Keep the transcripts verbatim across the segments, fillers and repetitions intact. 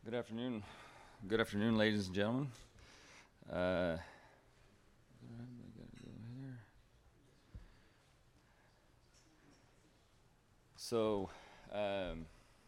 Good afternoon. Good afternoon, ladies and gentlemen. Uh, so, um,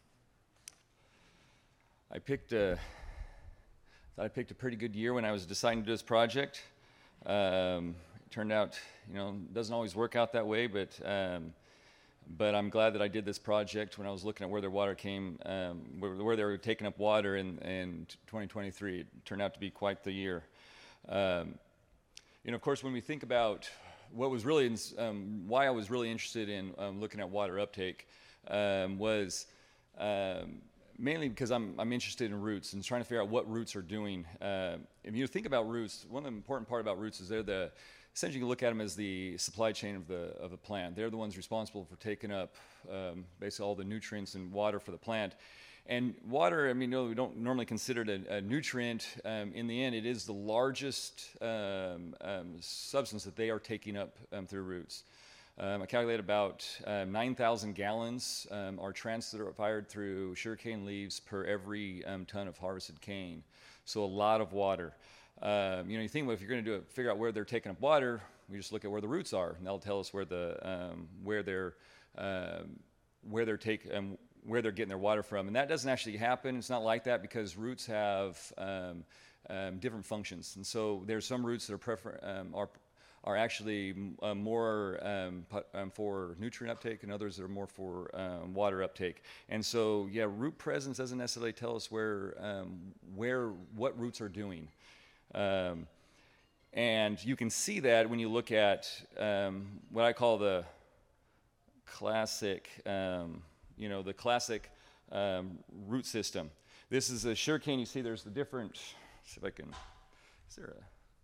I picked a, thought I picked a pretty good year when I was deciding to do this project. Um, it turned out, you know, doesn't always work out that way, but um, but I'm glad that I did this project when I was looking at where their water came, um, where, where they were taking up water in, in twenty twenty-three. It turned out to be quite the year. Um, you know, of course, when we think about what was really, um, why I was really interested in um, looking at water uptake um, was um, mainly because I'm, I'm interested in roots and trying to figure out what roots are doing. Uh, if you think about roots, one of the important part about roots is they're the, essentially you can look at them as the supply chain of the of the plant. They're the ones responsible for taking up um, basically all the nutrients and water for the plant. And water, I mean, no, we don't normally consider it a, a nutrient. Um, in the end, it is the largest um, um, substance that they are taking up um, through roots. Um, I calculate about uh, nine thousand gallons um, are transpired through sugarcane leaves per every um, ton of harvested cane. So a lot of water. Um, you know, you think, well, if you're going to do it, figure out where they're taking up water, we just look at where the roots are, and that'll tell us where the um, where they're um, where they're take um, where they're getting their water from. And that doesn't actually happen. It's not like that because roots have um, um, different functions, and so there's some roots that are prefer um, are are actually uh, more um, um, for nutrient uptake, and others that are more for um, water uptake. And so, yeah, root presence doesn't necessarily tell us where um, where what roots are doing. Um, and you can see that when you look at um, what I call the classic, um, you know, the classic um, root system. This is a sugarcane. You see there's the different, let's see if I can, is there a,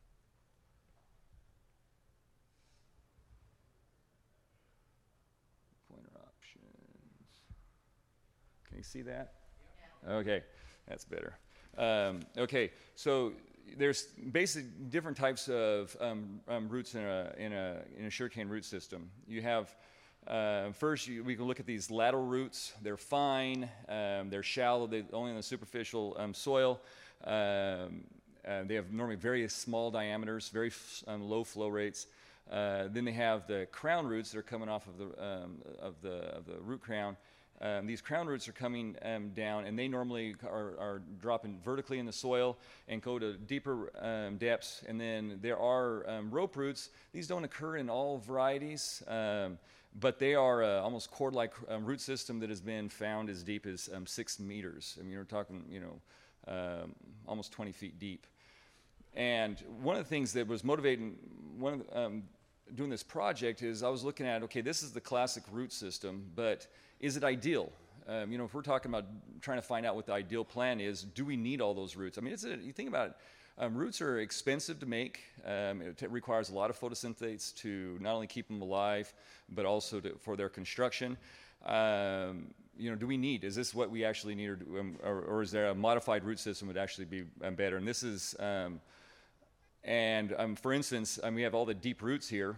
pointer options. Can you see that? Yeah. Okay, that's better. Um, okay, so there's basic different types of um, um, roots in a in a in a sugarcane root system. You have uh, first you, we can look at these lateral roots. They're fine. Um, they're shallow. They're only in the superficial um, soil. Um, uh, they have normally very small diameters, very f- um, low flow rates. Uh, then they have the crown roots that are coming off of the um, of the of the root crown. Um, these crown roots are coming um, down, and they normally are, are dropping vertically in the soil and go to deeper um, depths. And then there are um, rope roots. These don't occur in all varieties, um, but they are uh, almost cord-like um, root system that has been found as deep as um, six meters. I mean, you're talking, you know, um, almost twenty feet deep. And one of the things that was motivating one of the, um, doing this project is I was looking at, okay, this is the classic root system, but is it ideal? Um, you know, if we're talking about trying to find out what the ideal plan is, do we need all those roots? I mean, it's a, you think about it, um, roots are expensive to make. Um, it t- requires a lot of photosynthase to not only keep them alive, but also to, for their construction. Um, you know, do we need, is this what we actually need, or, do, um, or, or is there a modified root system would actually be um, better? And this is, um, and um, for instance, um, we have all the deep roots here.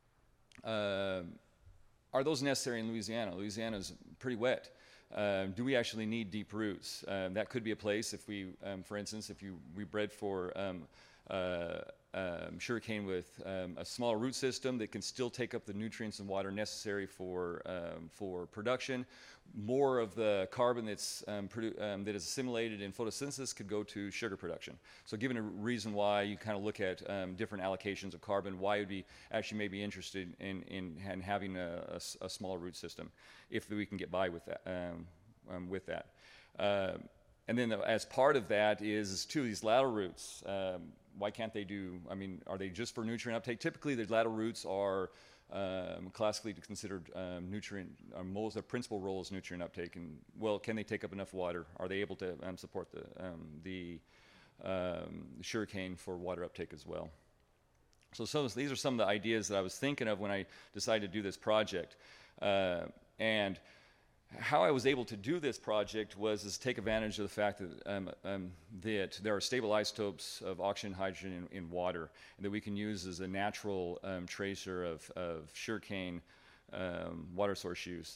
Uh, Are those necessary in Louisiana? Louisiana is pretty wet. Uh, do we actually need deep roots? Um, that could be a place if we, um, for instance, if you we bred for um, uh, um, sugarcane with um, a small root system that can still take up the nutrients and water necessary for um, for production. More of the carbon that's um, produ- um, that is assimilated in photosynthesis could go to sugar production. So, given a reason why you kind of look at um, different allocations of carbon, why you'd be actually maybe interested in in, in having a, a, a small root system, if we can get by with that. Um, um, with that, uh, and then as part of that is, is two of these lateral roots. Um, why can't they do? I mean, are they just for nutrient uptake? Typically, the lateral roots are Um, classically considered um, nutrient, um, most their principal role is nutrient uptake. And well, can they take up enough water? Are they able to um, support the um, the um, sugarcane for water uptake as well? So, so these are some of the ideas that I was thinking of when I decided to do this project. Uh, and how I was able to do this project was is take advantage of the fact that um, um, that there are stable isotopes of oxygen and hydrogen in, in water, and that we can use as a natural um, tracer of, of sugarcane um, water source use.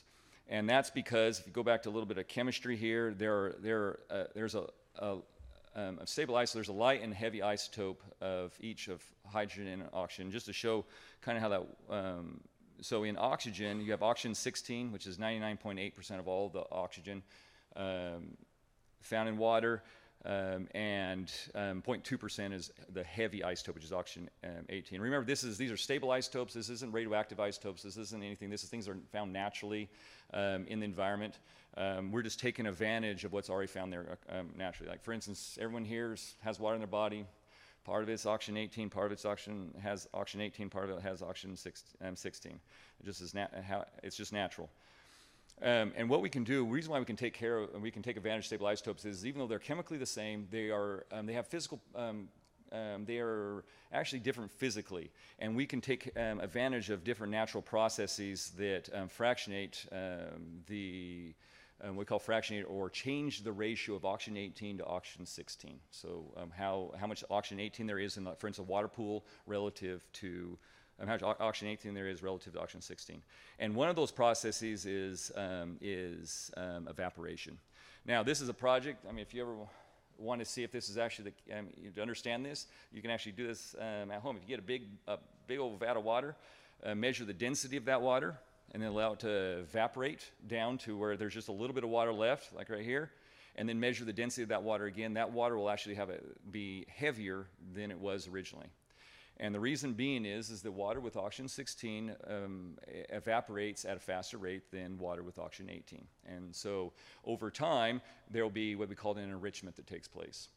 And that's because, if you go back to a little bit of chemistry here, there, there, uh, there's a, a, um, a stable isotope, there's a light and heavy isotope of each of hydrogen and oxygen, just to show kind of how that, um, so in oxygen, you have oxygen sixteen, which is ninety-nine point eight percent of all the oxygen um, found in water, um, and um, zero point two percent is the heavy isotope, which is oxygen um, eighteen. Remember, this is these are stable isotopes. This isn't radioactive isotopes. This isn't anything. This is things that are found naturally um, in the environment. Um, we're just taking advantage of what's already found there um, naturally. Like, for instance, everyone here has water in their body. Part of it's oxygen eighteen, part of it's oxygen has oxygen eighteen, part of it has oxygen sixteen. It just is nat- how, it's just natural. Um, and what we can do, the reason why we can take care of, we can take advantage of stable isotopes is, even though they're chemically the same, they are um, they have physical, um, um, they are actually different physically, and we can take um, advantage of different natural processes that um, fractionate um, the Um, we call fractionate or change the ratio of oxygen eighteen to oxygen sixteen. So um, how, how much oxygen eighteen there is in, the, for instance, a water pool relative to, um, how much o- oxygen eighteen there is relative to oxygen sixteen. And one of those processes is, um, is um, evaporation. Now, this is a project, I mean, if you ever want to see if this is actually, the, um, to understand this, you can actually do this um, at home. If you get a big, a big old vat of water, uh, measure the density of that water, and then allow it to evaporate down to where there's just a little bit of water left, like right here, and then measure the density of that water again. That water will actually have a, be heavier than it was originally. And the reason being is, is that water with oxygen sixteen um, evaporates at a faster rate than water with oxygen eighteen. And so over time, there will be what we call an enrichment that takes place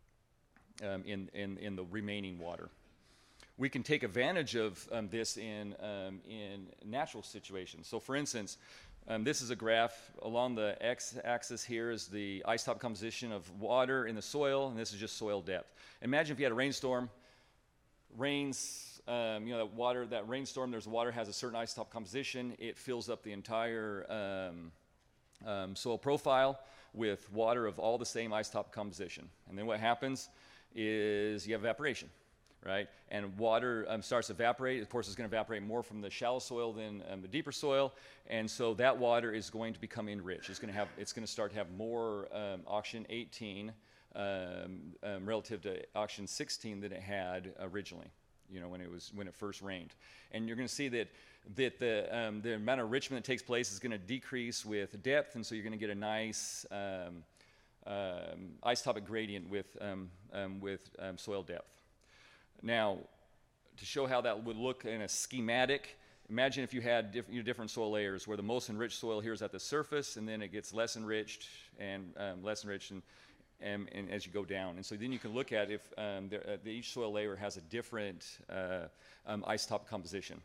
um, in, in, in the remaining water. We can take advantage of um, this in, um, in natural situations. So, for instance, um, this is a graph. Along the x-axis here is the isotope composition of water in the soil, and this is just soil depth. Imagine if you had a rainstorm, rains, um, you know, that water, that rainstorm, there's water has a certain isotope composition. It fills up the entire um, um, soil profile with water of all the same isotope composition. And then what happens is you have evaporation. Right? And water um, starts to evaporate. Of course, it's going to evaporate more from the shallow soil than um, the deeper soil, and so that water is going to become enriched. It's going to have, it's going to start to have more um, oxygen eighteen um, um, relative to oxygen sixteen than it had originally. You know, when it was when it first rained, and you're going to see that that the um, the amount of enrichment that takes place is going to decrease with depth, and so you're going to get a nice um, um, isotopic gradient with um, um, with um, soil depth. Now, to show how that would look in a schematic, imagine if you had diff- you know, different soil layers where the most enriched soil here is at the surface, and then it gets less enriched and um, less enriched and, and, and as you go down. And so then you can look at if um, there, uh, the, each soil layer has a different uh, um, isotopic composition.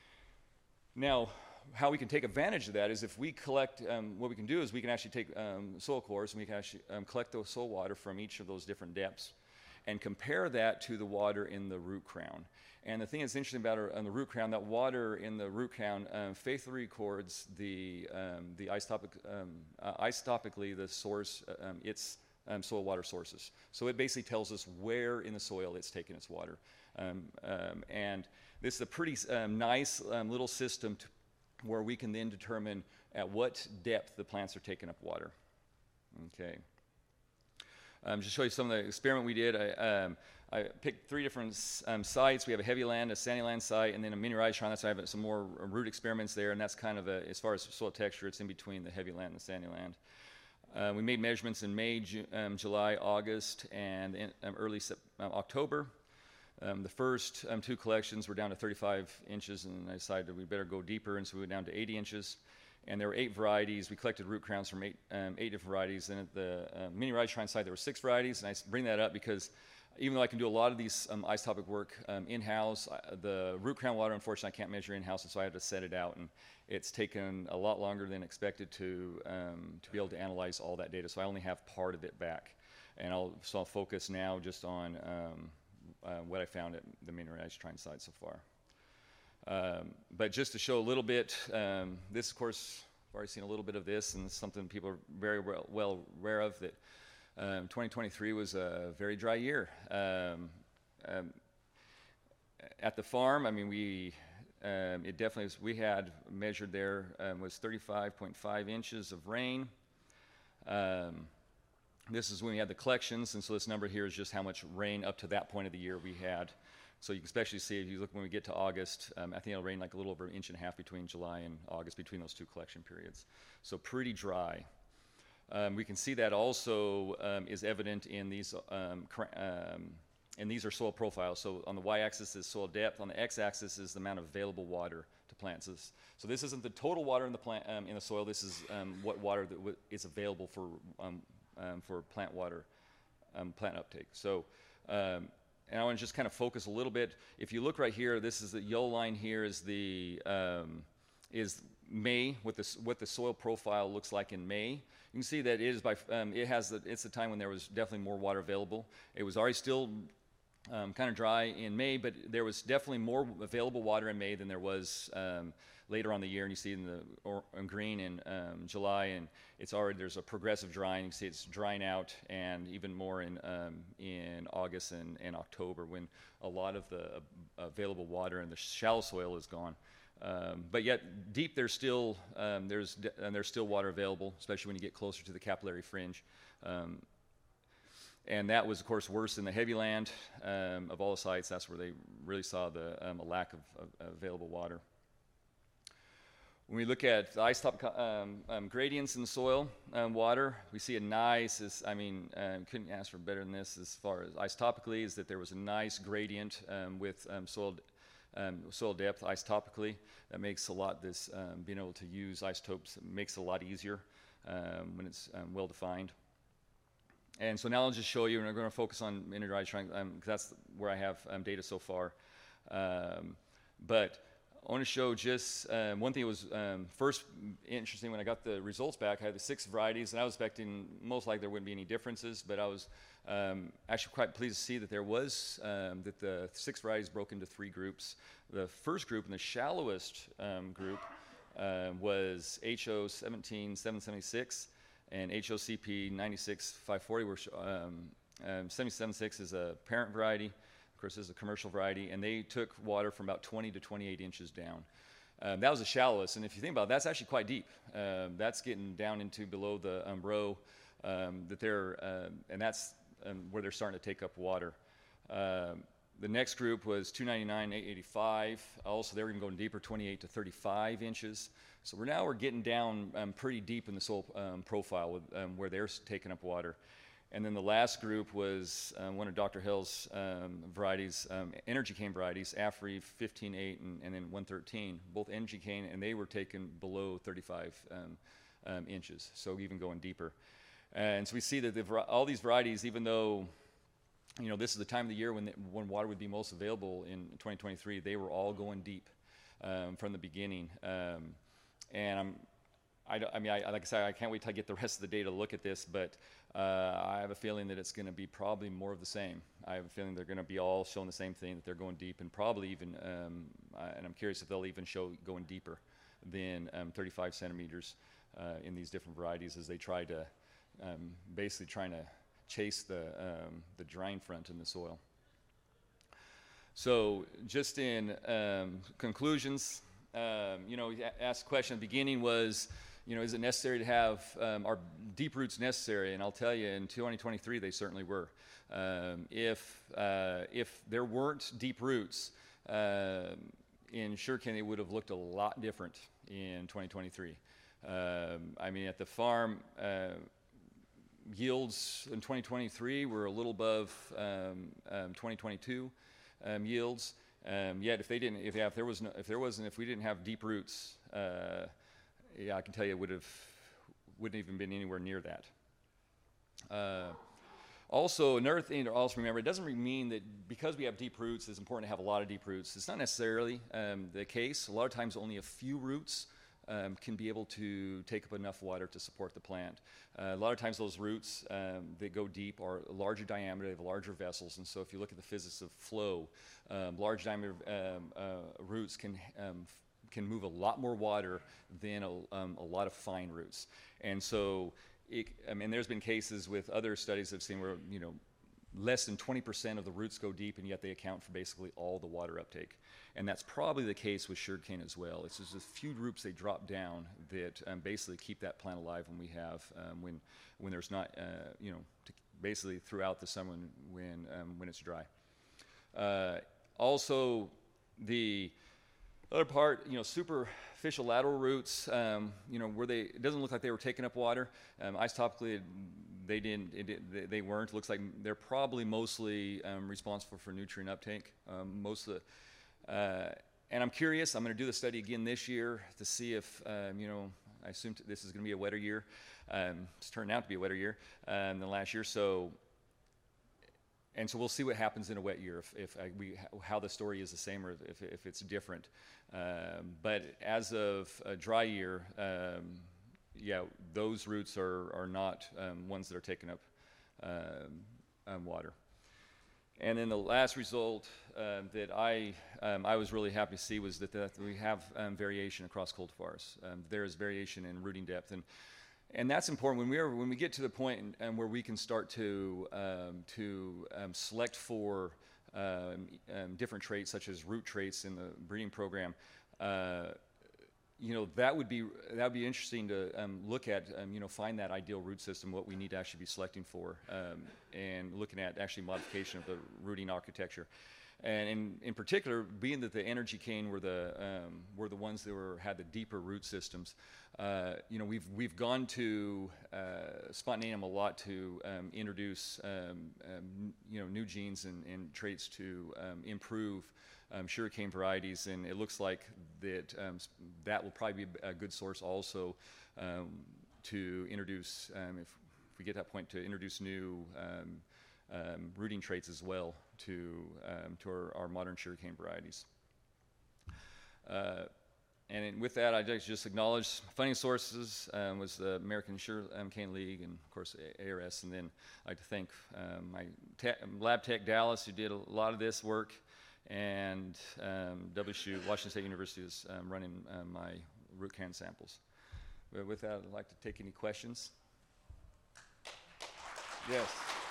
Now, how we can take advantage of that is if we collect, um, what we can do is we can actually take um, soil cores and we can actually um, collect the soil water from each of those different depths and compare that to the water in the root crown. And the thing that's interesting about our, on the root crown, that water in the root crown um, faithfully records the um, the isotopic, um, uh, isotopically the source, uh, um, its um, soil water sources. So it basically tells us where in the soil it's taken its water. Um, um, and this is a pretty um, nice um, little system to, where we can then determine at what depth the plants are taking up water. Okay. Um, just to show you some of the experiment we did, I, um, I picked three different um, sites. We have a heavy land, a sandy land site, and then a mini-rhizotron. That's why I have some more root experiments there, and that's kind of, a, as far as soil texture, it's in between the heavy land and the sandy land. Uh, we made measurements in May, Ju- um, July, August, and in, um, early sep- um, October. Um, the first um, two collections were down to thirty-five inches, and I decided we better go deeper, and so we went down to eighty inches. And there were eight varieties. We collected root crowns from eight, um, eight different varieties. And at the uh, mini-rhizotron site, there were six varieties. And I bring that up because even though I can do a lot of these um, isotopic work um, in-house, I, the root crown water, unfortunately, I can't measure in-house, and so I had to set it out. And it's taken a lot longer than expected to um, to be able to analyze all that data. So I only have part of it back. And I'll, so I'll focus now just on um, uh, what I found at the mini-rhizotron site so far. Um, but just to show a little bit, um, this, of course, I've already seen a little bit of this, and it's something people are very well, well aware of, that um, twenty twenty-three was a very dry year. Um, um, at the farm, I mean, we um, it definitely was, we had measured there um, was thirty-five point five inches of rain. Um, this is when we had the collections, and so this number here is just how much rain up to that point of the year we had. So you can especially see if you look when we get to August, um, I think it'll rain like a little over an inch and a half between July and August, between those two collection periods. So pretty dry. Um, we can see that also um, is evident in these, um, um, and these are soil profiles. So on the y-axis is soil depth, on the x-axis is the amount of available water to plants. This, so this isn't the total water in the plant um, in the soil. This is um, what water that w is available for um, um, for plant water, um, plant uptake. So. Um, And I want to just kind of focus a little bit. If you look right here, this is the yellow line here is the um, is May, what the what the soil profile looks like in May. You can see that it is by um, it has the, it's the time when there was definitely more water available. It was already still um, kind of dry in May, but there was definitely more available water in May than there was um, later on the year. And you see in the or, in green in um, July, and it's already there's a progressive drying. You can see it's drying out, and even more in um, in August and, and October, when a lot of the uh, available water in the shallow soil is gone. Um, but yet deep, there's still um, there's and there's still water available, especially when you get closer to the capillary fringe. Um, and that was, of course, worse in the heavy land um, of all the sites. That's where they really saw the um, a lack of, of available water. When we look at the isotop um, um, gradients in the soil um, water, we see a nice, is, I mean, um, couldn't ask for better than this as far as isotopically, is that there was a nice gradient um, with um, soil, um, soil depth isotopically. That makes a lot, this um, being able to use isotopes makes it a lot easier um, when it's um, well defined. And so now I'll just show you, and I'm going to focus on interdivided triangle, um, because that's where I have um, data so far. Um, but I want to show just um, one thing that was um, first interesting when I got the results back. I had the six varieties, and I was expecting most likely there wouldn't be any differences, but I was um, actually quite pleased to see that there was, um, that the six varieties broke into three groups. The first group, and the shallowest um, group, uh, was H O seventeen seven seventy-six and H O C P ninety-six five forty, where um, um, seventy-seven seventy-six is a parent variety. Of course, this is a commercial variety, and they took water from about twenty to twenty-eight inches down. Um, that was the shallowest, and if you think about it, that's actually quite deep. Um, that's getting down into below the um, row um, that they're, uh, and that's um, where they're starting to take up water. Um, the next group was two ninety-nine, eight eighty-five. Also, they were even going deeper, twenty-eight to thirty-five inches. So we're now we're getting down um, pretty deep in the soil um, profile with, um, where they're taking up water. And then the last group was um, one of Doctor Hill's um, varieties, um, energy cane varieties, Afri fifteen eight and, and then one thirteen, both energy cane, and they were taken below thirty-five um, um, inches, so even going deeper. And so we see that the, all these varieties, even though, you know, this is the time of the year when, the, when water would be most available in twenty twenty-three, they were all going deep um, from the beginning. Um, and I'm, I, I mean, I, like I said, I can't wait till I get the rest of the data to look at this, but uh, I have a feeling that it's going to be probably more of the same. I have a feeling they're going to be all showing the same thing, that they're going deep, and probably even, um, uh, and I'm curious if they'll even show going deeper than um, thirty-five centimeters uh, in these different varieties, as they try to, um, basically trying to chase the, um, the drying front in the soil. So just in um, conclusions, um, you know, asked the question at the beginning was, you know, is it necessary to have, um, are deep roots necessary? And I'll tell you, in twenty twenty-three, they certainly were. Um, if, uh, if there weren't deep roots uh, in sugarcane, it would have looked a lot different in twenty twenty-three. Um, I mean, at the farm, uh, yields in twenty twenty-three were a little above um, um, twenty twenty-two um, yields. Um, yet, if they didn't, if, yeah, if there was no, if there wasn't, if we didn't have deep roots, uh, yeah, I can tell you, it would have, wouldn't even been anywhere near that. Uh, also, another thing to also remember, it doesn't mean that because we have deep roots, it's important to have a lot of deep roots. It's not necessarily um, the case. A lot of times, only a few roots um, can be able to take up enough water to support the plant. Uh, a lot of times, those roots um, that go deep are larger diameter, they have larger vessels, and so if you look at the physics of flow, um, large diameter um, uh, roots can um, can move a lot more water than a, um, a lot of fine roots. And so, it, I mean, there's been cases with other studies I've seen where, you know, less than twenty percent of the roots go deep, and yet they account for basically all the water uptake. And that's probably the case with sugarcane as well. It's just a few roots they drop down that um, basically keep that plant alive when we have, um, when, when there's not, uh, you know, to basically throughout the summer when, when, um, when it's dry. Uh, also, the other part, you know, superficial lateral roots, um, you know, where they, it doesn't look like they were taking up water. Um, isotopically, they didn't, it, it, they weren't. It looks like they're probably mostly um, responsible for nutrient uptake. Um, most of the, uh, and I'm curious, I'm going to do the study again this year to see if, um, you know, I assume this is going to be a wetter year. Um, it's turned out to be a wetter year um, than last year. So, and so we'll see what happens in a wet year, if, if I, we, how the story is the same or if, if it's different. Um, but as of a dry year, um, yeah, those roots are, are not um, ones that are taking up um, um, water. And then the last result um, that I, um, I was really happy to see was that, that we have um, variation across cultivars. Um, there is variation in rooting depth. And And that's important when we are when we get to the point in, um, where we can start to um, to um, select for um, um, different traits, such as root traits in the breeding program. Uh, you know, that would be that would be interesting to um, look at. Um, you know, find that ideal root system, what we need to actually be selecting for, um, and looking at actually modification of the rooting architecture. And in, in particular, being that the energy cane were the um, were the ones that were had the deeper root systems, uh, you know, we've we've gone to uh, Spontaneum a lot to um, introduce um, um, you know, new genes and, and traits to um, improve um, sugarcane varieties, and it looks like that um, that will probably be a good source also um, to introduce um, if, if we get to that point to introduce new. Um, Um, rooting traits as well to um, to our, our modern sugarcane varieties. Uh, and in, with that, I just, just acknowledge funding sources um, was the American Sugarcane League and of course A R S, and then I'd like to thank um, my tech, Lab Tech Dallas, who did a lot of this work, and um, W S U, Washington State University, is um, running um, my root can samples. But with that, I'd like to take any questions. Yes.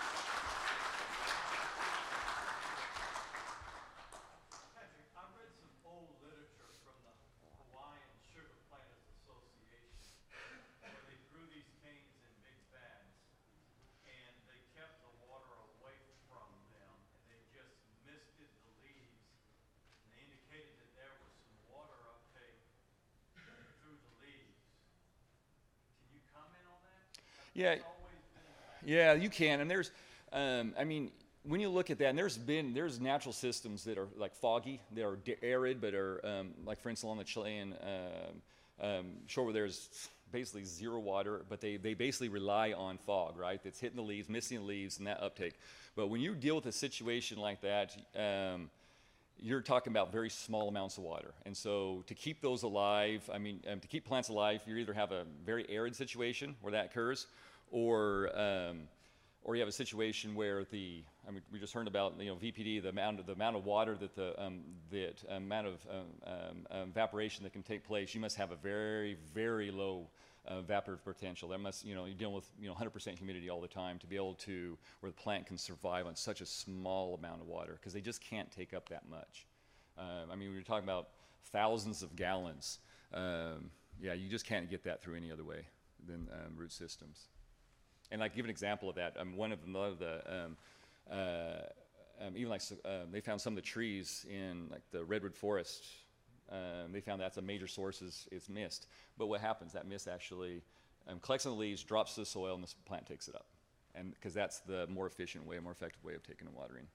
Yeah, yeah, you can, and there's, um, I mean, when you look at that, and there's been there's natural systems that are like foggy, that are arid, but are um, like, for instance, on the Chilean um, um, shore where there's basically zero water, but they they basically rely on fog, right? That's hitting the leaves, missing the leaves, and that uptake. But when you deal with a situation like that, um, you're talking about very small amounts of water. And so to keep those alive, I mean, um, to keep plants alive, you either have a very arid situation where that occurs, or um, or you have a situation where the, I mean, we just heard about, you know, V P D, the amount of, the amount of water that the, um, that amount of um, um, um, evaporation that can take place, you must have a very, very low uh, evaporative potential. That must, you know, you're dealing with, you know, one hundred percent humidity all the time to be able to, where the plant can survive on such a small amount of water, because they just can't take up that much. Um, I mean, we were talking about thousands of gallons. Um, yeah, you just can't get that through any other way than um, root systems. And like, give an example of that. Um, one of the, the um, uh, um, even like uh, they found some of the trees in like the redwood forest. Um, they found that's a major source is, is mist. But what happens? That mist actually um, collects on the leaves, drops to the soil, and the plant takes it up. And because that's the more efficient way, more effective way of taking the water in.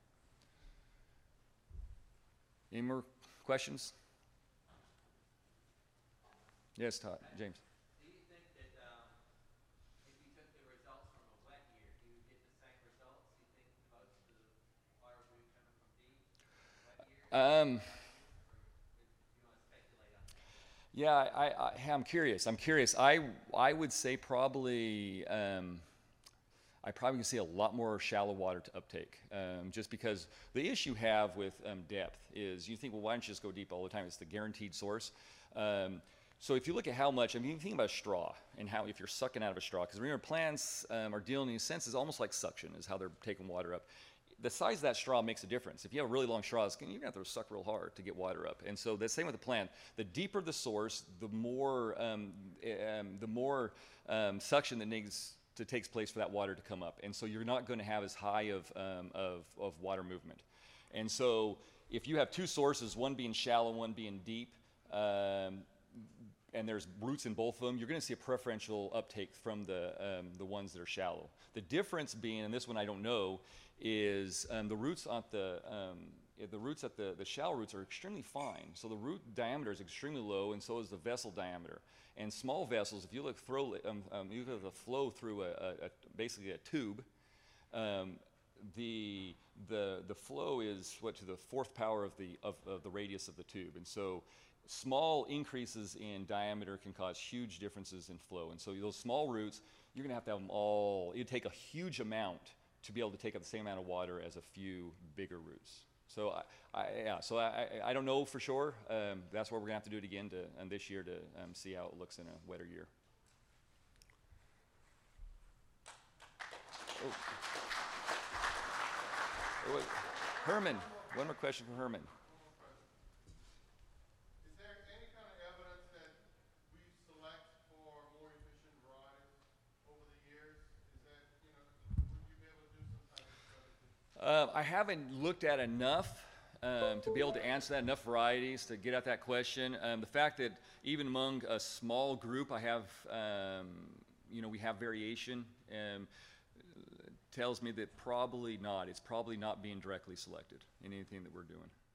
Any more questions? Yes, Todd, James. Do you think that um, if you took the results from a wet year, you would get the same results? You think most of the water would be coming from deep wet year? Um, you want to speculate on that? yeah, I, I, I'm curious. I'm curious. I, I would say probably, um, I probably can see a lot more shallow water to uptake, um, just because the issue you have with um, depth is you think, well, why don't you just go deep all the time? It's the guaranteed source. Um, So if you look at how much, I mean, you think about straw and how if you're sucking out of a straw, because remember plants um, are dealing in a sense is almost like suction is how they're taking water up. The size of that straw makes a difference. If you have a really long straw, you're going to have to suck real hard to get water up. And so the same with the plant. The deeper the source, the more um, um, the more um, suction that needs to takes place for that water to come up. And so you're not going to have as high of, um, of, of water movement. And so if you have two sources, one being shallow, one being deep, um, and there's roots in both of them, you're going to see a preferential uptake from the, um, the ones that are shallow. The difference being, and this one I don't know, is um, the roots at the um, the roots at the, the shallow roots are extremely fine. So the root diameter is extremely low, and so is the vessel diameter. And small vessels, if you look through, um, um, you look at the flow through a, a, a basically a tube, um, the the the flow is what to the fourth power of the of, of the radius of the tube, and so small increases in diameter can cause huge differences in flow. And so those small roots, you're going to have to have them all. It'd take a huge amount to be able to take up the same amount of water as a few bigger roots. So I, I yeah, so I, I, I don't know for sure. Um, that's where we're gonna have to do it again to um, this year to um, see how it looks in a wetter year. Oh. Oh, wait. Herman, one more question for Herman. Is there any kind of evidence that we select for more efficient varieties over the years? Is that, you know, would you be able to do some type of study? Uh, I haven't looked at enough um, to be able to answer that, enough varieties to get at that question. Um, the fact that even among a small group, I have, um, you know, we have variation, um, tells me that probably not. It's probably not being directly selected in anything that we're doing.